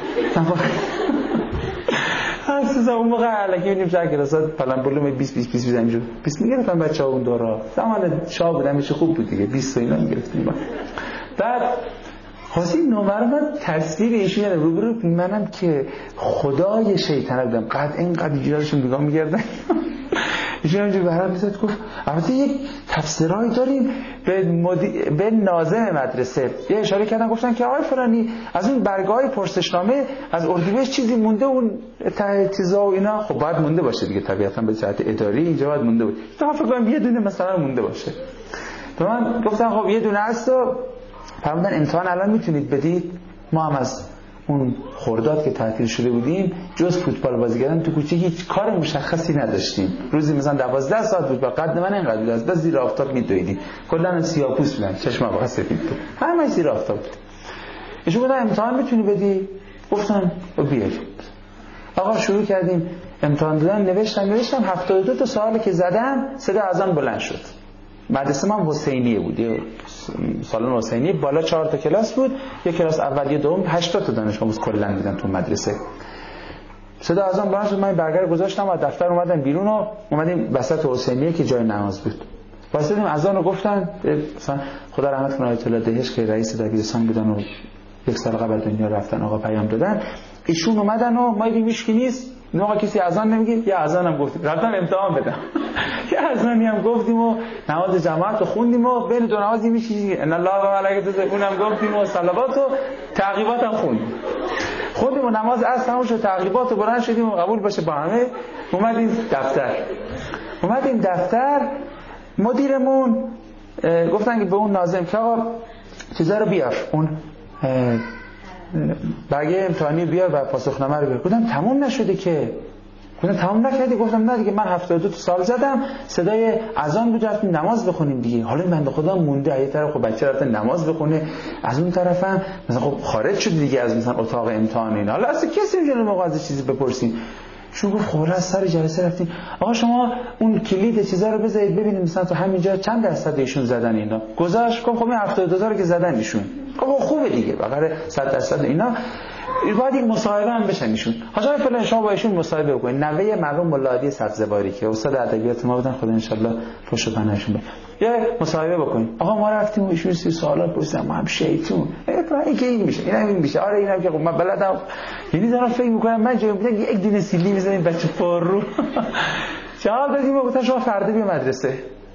اساسا اون موقع علکی بودیم چه کلاسات پلن بولوم بیست بیست بیست اینجور بیست میگرفتن بچه‌ها اون دورا. زمان شاه بودم میشه خوب بود دیگه، بیست و اینا میگرفتیم. بعد خاصی نمره من تصویر ایشون یعنی روبرو منم که خدای شیطنه بودم قد اینقدر ایجادشون نگاه میگردن ایشون همجور برام میزد گفت البته یک تفسیرهایی داریم به, مدی... به ناظم مدرسه یه اشاره کردن گفتن که آقای فلانی از اون برگاهی پرسشنامه از اردیبهشت چیزی مونده اون تحتیزا و اینا خب باید مونده باشه دیگه طبیعتا به جهت اداری اینجا باید مونده باشه تو فکر کنم یه دونه مثلا مونده باشه تو من گفتم خب یه دونه هست و فرمودن امتحان الان میتونید بدید ما هم از اون خرداد که تعطیل شده بودیم جز فوتبال بازی کردن تو کوچه هیچ کار مشخصی نداشتیم روزی مثلا دوازده ساعت فوتبال قد من اینقدر بود از بس زیر آفتاب میدویدیم کلا سیاه‌پوست بودن چشم آقا سفید بود همه زیر آفتاب بود ایشون گفتن امتحان میتونی بدی گفتم بیار آقا شروع کردیم امتحان دادن نوشتم نوشتم هفتاد و دو تا سوالی که زدم صدا اذان بلند شد مدرسه من حسینیه بود سالن حسینیه بالا چهار تا کلاس بود یک کلاس اول یه دوم هشتاد تا دانش آموز کلا بودن تو مدرسه صدا اذان بلند شد من برگر گذاشتم و دفتر اومدم بیرون و اومدیم وسط حسینیه که جای نماز بود واسطیم اذان رو گفتن مثلا خدا رحمت کنه آیت الله دهش که رئیس دبیرستان بودن و یک سال قبل دنیا رفتن آقا پیام دادن ایشون اومدن و ما دیدیم هیچ کی نیست نوقا کسی اذان نمیگه یا اذان هم گفتیم رفتم امتحان بدم یا اذانی هم گفتیم و نماز جماعت رو خوندیم و بین دو نمازی میشی ان الله و ملائکته اونم گفتیم و صلوات و تعقیبات هم خوندیم خودیم و نماز اصل تموم شد تعقیبات رو بلند شدیم و قبول باشه با همه اومدیم دفتر اومدیم دفتر مدیرمون گفتن که به اون ناظم که آقا چیزا رو بیار اون برگه امتحانی بیار و پاسخنامه رو بیار گفتم تموم نشده که گفتم تموم نکردی گفتم نه دیگه من هفتاد و دو سال زدم صدای اذان بود رفتیم نماز بخونیم دیگه حالا من به خدا مونده یه طرف خب بچه رفته نماز بخونه از اون طرفم مثلا خب خارج شد دیگه از مثلا اتاق امتحان اینا حالا اصلا کسی نمی‌تونه موقع از چیزی بپرسین چون گفت خب از سر جلسه رفتیم آقا شما اون کلید چیزا رو بذارید ببینیم مثلا تو همینجا چند درصد ایشون زدن اینا گذاشت گفت خب این هفتاد و دو تا رو که زدن ایشون خب خوبه دیگه بقیه صد درصد اینا باید یک مصاحبه هم بشن ایشون حاجی فلان شما با ایشون مصاحبه بکنید نوه مرحوم مولا علی سبزواری که استاد ادبیات ما بودن خدا ان شاء الله پشت و پناهشون بده یه مصاحبه بکنید آقا ما رفتیم و ایشون سی سوالات پرسیدن ما هم شیطون این که این میشه اینم این میشه آره اینم که خب من بلدم یعنی دارم فکر میکنم من جای بودم یک دونه سیلی میزنیم بچه پررو جواب دادیم و گفتن شما فردا بیا مدرسه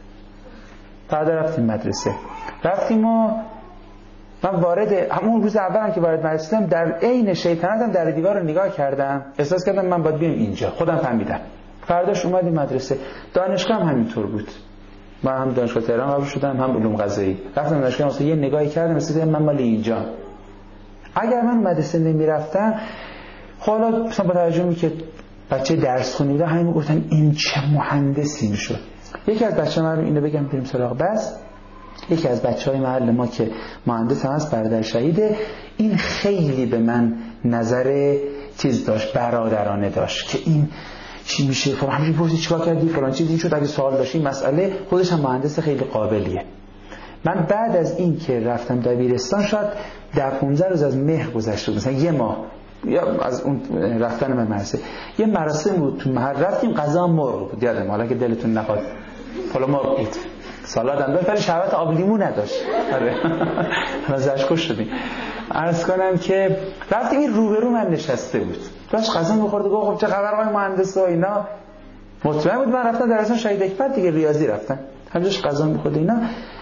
فردا رفتیم مدرسه رفتیم و من وارد همون روز اولم که وارد مدرسه شدم در عین شیطنتم در دیوار رو نگاه کردم احساس کردم من باید بیام اینجا خودم فهمیدم فرداش اومدیم مدرسه دانشگاه هم همینطور بود من هم دانشگاه تهران قبول شدم هم علوم غذایی رفتم دانشگاه مثلا یه نگاهی کردم مثلا من مال اینجا اگر من مدرسه نمیرفتم حالا مثلا با توجه که بچه درس خونی بوده همین میگفتن این چه مهندسی میشد یکی از بچه‌ها من اینو بگم بریم سراغ بس یکی از بچه‌های محل ما که مهندس هم هست برادر شهیده این خیلی به من نظر چیز داشت برادرانه داشت که این چی میشه فلان همین پرسی چیکار کردی فلان چیزی شد اگه سوال داشتی مسئله خودش هم مهندس خیلی قابلیه من بعد از این که رفتم دبیرستان شد در پانزده روز از مهر گذشته مثلا یه ماه یا از اون رفتن من مدرسه یه مراسم بود تو محل رفتیم غذا مرغ بود یادم حالا که دلتون نخواد حالا مرغ بود سالاد هم داشت ولی شربت آب لیمو نداشت آره مزه‌اش خوش شدیم عرض کنم که رفتیم این روبرو من نشسته بود داشت غذا می‌خورد و گفت خب چه خبر آقای مهندس و اینا مطمئن بود من رفتم درس شهید اکبر دیگه ریاضی رفتم همینجاش غذا می‌خورد اینا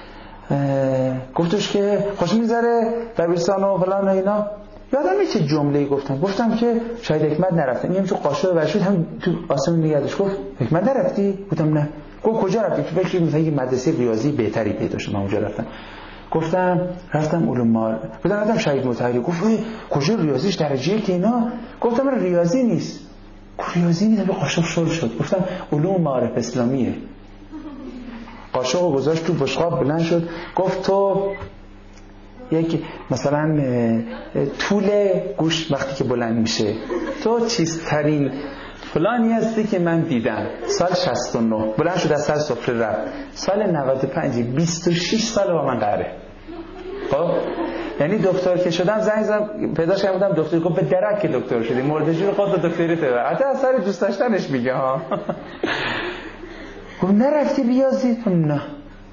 گفتش که خوش می‌ذره دبیرستان و فلان و اینا یادم میاد چه جمله‌ای گفتم گفتم که شهید حکمت نرفتم میگم چون قاشق ورشید هم تو آسمون نگردش گفت حکمت نرفتی گفتم نه گفت کجا رفتی تو فکر می‌کنی مدرسه ریاضی بهتری پیدا شد من اونجا رفتم گفتم رفتم علوم مال گفتم رفتم شهید مطهری گفت کجا ریاضیش درجه که اینا گفتم من ریاضی نیست گفت ریاضی نیست به قاشق شل شد گفتم علوم معارف اسلامیه قاشقو گذاشت تو بشقاب بلند شد گفت تو یک مثلا طول گوش وقتی که بلند میشه تو چیزترین فلانی هستی که من دیدم سال شصت و نه بلند شد از سر سفره رفت سال نود و پنج بیست و شش سال با من قهره خب یعنی دکتر که شدم زنگ زدم پیداش کردم دکتر گفت به درک که دکتر شدی مورد جور خود دکتری تو حتی از سر دوست داشتنش میگه ها گفت نرفتی ریاضی نه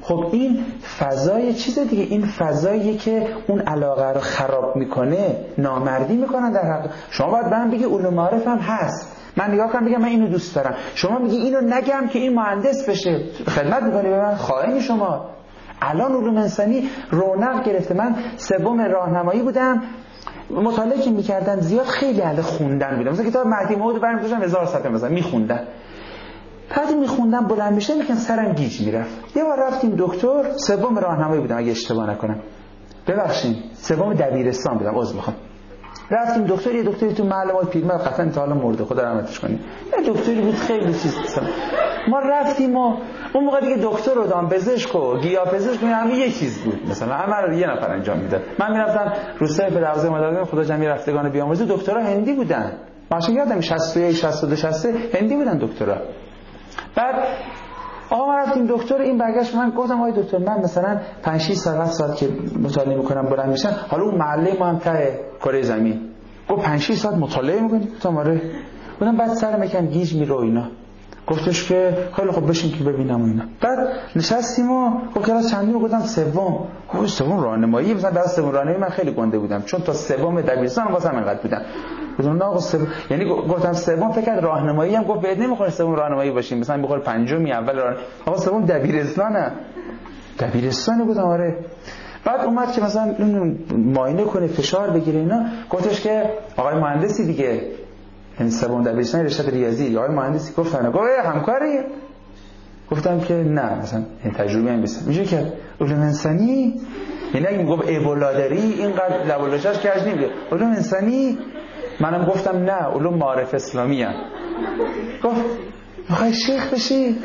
خب این فضای چیز دیگه، این فضاییه که اون علاقه رو خراب میکنه، نامردی میکنن در حق. شما باید من بگی علوم معارف هم هست، من نگاه کنم بگم من اینو دوست دارم، شما میگی اینو نگم که این مهندس بشه، خدمت میکنی به من؟ خائن شما. الان علوم انسانی رونق گرفته. من سوم راهنمایی بودم، مطالعه که میکردن زیاد خیلی اهل خوندن بودم، مثلا کتاب مهدی موعود برمی داشتم هزار صفحه مثلا میخوندن، بعد میخوندم بلند میشه میگن سرم گیج میرفت. یه بار رفتیم دکتر، سوم راهنمایی بودم اگه اشتباه نکنم، ببخشید سوم دبیرستان بودم، عذر میخوام. رفتیم دکتر، یه دکتری تو محل ما پیرمرد قطعا تا حالا مرده خدا رحمتش کنه، یه دکتری بود خیلی چیز مثلا. ما رفتیم و اون موقع دیگه دکتر و دامپزشک و گیاه‌پزشک همه یه چیز بود، مثلا همه رو یه نفر انجام میداد. من میرفتم روستای پدربزرگ مادرم خدا جمعی رفتگان بیامرزی، دکترا هندی بودن، ماشین یادم شصت و یک شصت و دو شصت هندی بودن دکترا. بعد آقا ما رفتیم دکتر، این برگشت من گفتم آقای دکتر من مثلا پنج شش ساعت ساعت که مطالعه میکنم بلند میشم، حالا اون محله ما هم ته کره زمین، گفت پنج شش ساعت مطالعه میکنی؟ گفتم آره. گفتم بعد سرم یکم گیج میره و اینا. گفتش که خیلی خوب بشین که ببینم و اینا. بعد نشستیم و گفت کلاس چندم؟ گفتم سوم. گفت سوم راهنمایی؟ مثلا در سوم راهنمایی من خیلی گنده بودم چون تا سوم دبیرستان واسم انقدر بودم. گفتم نه آقا سوم، یعنی گفتم سوم فکر کرد راهنمایی هم، گفت بهت نمیخوره سوم راهنمایی باشیم، مثلا بخور پنجمی اول راهنمایی. آقا سوم دبیرستانه. دبیرستان بودم آره. بعد اومد که مثلا معاینه کنه فشار بگیره اینا، گفتش که آقای مهندسی دیگه این سوم دبیرستان رشته ریاضی، آقای مهندسی گفتن گفت همکاری؟ گفتم که نه مثلا این تجربه هم نیست. میشه که علوم انسانی یعنی اگه میگم ایبولا داری اینقدر لولوشش کج نمیگه علوم انسانی. منم گفتم نه علوم معارف اسلامی ام. گفت میخوای شیخ بشی؟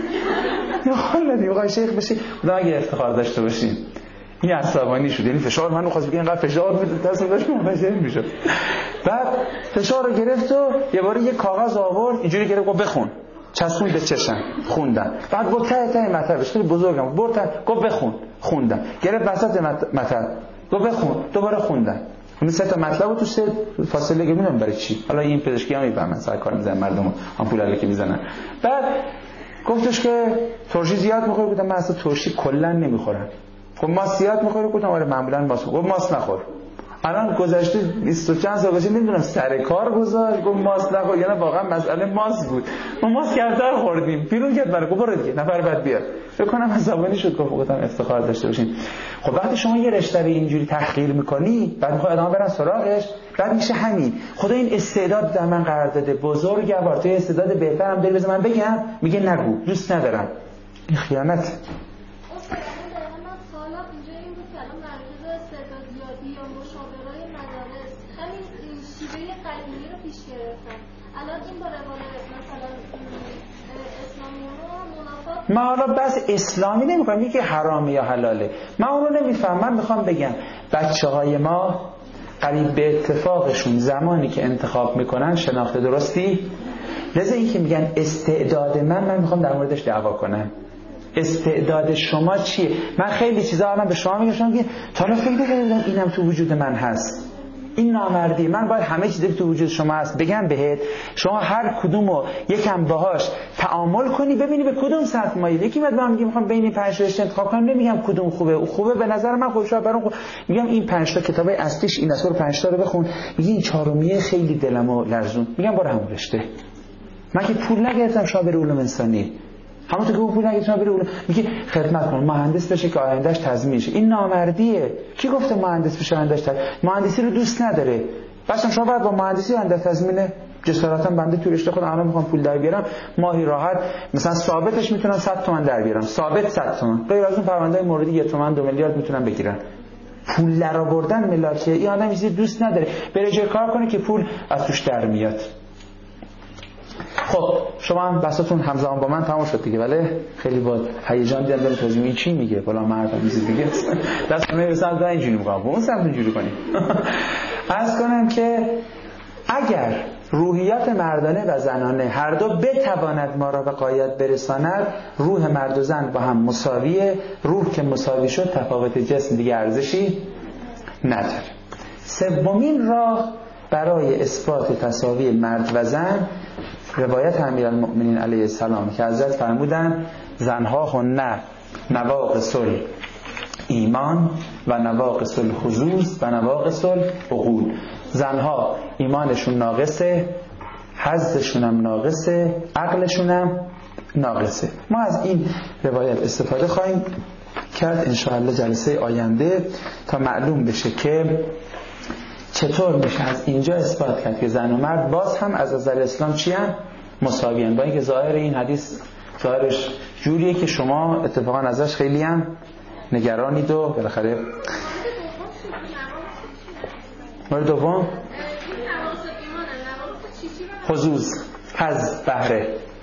نه میخوای شیخ بشی؟ خدا اگه افتخار داشته باشین. این عصبانی شد، یعنی فشار منو خواست بگه اینقدر فشار بود دست داشت منفجر میشد. بعد فشار رو گرفت و یه باری یه کاغذ آورد اینجوری گرفت گفت بخون، چسبون به چشم خوندم. بعد گفت ته ته مطلبش خیلی بزرگم برد ته گفت بخون، خوندم. گرفت وسط مطلب گفت بخون، دوباره خوندم. اون سه تا مطلبو تو سه فاصله گفتم برای چی؟ حالا این پزشکی هم میفهمن سر کار میزنن مردمو آمپول الکی میزنن. بعد گفتش که ترشی زیاد میخوری؟ گفتم من اصلا ترشی کلا نمیخورم. خب ماست زیاد میخوری؟ گفتم آره معمولا ماست. گفت ماست نخور. الان گذشته بیست و چند سال گذشته نمیدونم سر کار گذاشت گفت ماست نخور، یعنی واقعا مسئله ماست بود. ما ماست کمتر خوردیم، بیرون کرد برای گفت برو دیگه نفر بعد بیار. فکر کنم عصبانی شد گفت گفتم افتخار داشته باشین. خب وقتی شما یه رشته رو اینجوری تحقیر میکنی بعد میخوای آدم برن سراغش، بعد میشه همین خدا این استعداد در من قرار داده بزرگوار، تو استعداد بهترم داری بذار من بگم، میگه نگو دوست ندارم. این خیانت. من حالا بس اسلامی نمی‌کنم میگه حرامه یا حلاله، من اون رو نمیفهمم. من میخوام بگم بچه‌های ما قریب به اتفاقشون زمانی که انتخاب میکنن شناخت درستی، لذا این که میگن استعداد من، من میخوام در موردش دعوا کنم. استعداد شما چیه؟ من خیلی چیزا الان به شما میگم، شما میگین تا حالا فکر نکردم اینم تو وجود من هست. این نامردی. من باید همه چیزی تو وجود شما هست بگم بهت، شما هر کدومو یکم باهاش تعامل کنی ببینی به کدوم سمت مایل. یکی میاد من میگم میخوام بین این پنج تا رشته انتخاب کنم، نمیگم کدوم خوبه، او خوبه به نظر من خوبه شاید برام خوب. میگم این پنج تا کتابای اصلیش این اصل پنج تا رو بخون. میگه این چهارمیه خیلی دلمو لرزون، میگم برو همون رشته. من که پول نگرفتم شما بری علوم انسانی، همونطور که پول نگرفتم بری علوم. میگه خدمت کن مهندس بشه که آیندهش تضمین شه. این نامردیه. کی گفته مهندس بشه آیندهش تضمین؟ مهندسی رو دوست نداره. بچه‌ها شما باید با مهندسی آینده تضمینه. جسارتا بنده تو رشته خودم الان میخوام پول در بیارم، ماهی راحت مثلا ثابتش میتونم صد تومن در بیارم، ثابت صد تومن. غیر از اون پرونده‌های موردی یک تومن دو میلیارد میتونم بگیرن. پول در آوردن ملاکه این آدم چیزی دوست نداره، بره جای کار کنه که پول از توش در میاد. خب شما هم بساتون همزمان با من تمام شد دیگه، بله خیلی با هیجان دیدم دارم توضیح این چی میگه بالا مرد میز دیگه دست من بسام تا اینجوری میگم اون سمت اینجوری کنیم. عرض کنم که اگر روحیات مردانه و زنانه هر دو بتواند ما را به غایت برساند، روح مرد و زن با هم مساویه. روح که مساوی شد تفاوت جسم دیگه ارزشی نداره. سومین راه برای اثبات تساوی مرد و زن، روایت امیرالمؤمنین علیه السلام که حضرت فرمودن زنها هن نواقص ایمان و نواقص الحظوظ و نواقص العقول. زنها ایمانشون ناقصه، حظشون هم ناقصه، عقلشون هم ناقصه. ما از این روایت استفاده خواهیم کرد انشاءالله جلسه آینده تا معلوم بشه که چطور میشه از اینجا اثبات کرد که زن و مرد باز هم از نظر اسلام چی هم؟ مساویان. با اینکه ظاهر این حدیث ظاهرش جوریه که شما اتفاقا ازش خیلی هم نگرانید و بالاخره مورد دوم حظوظ، حظ، بهره.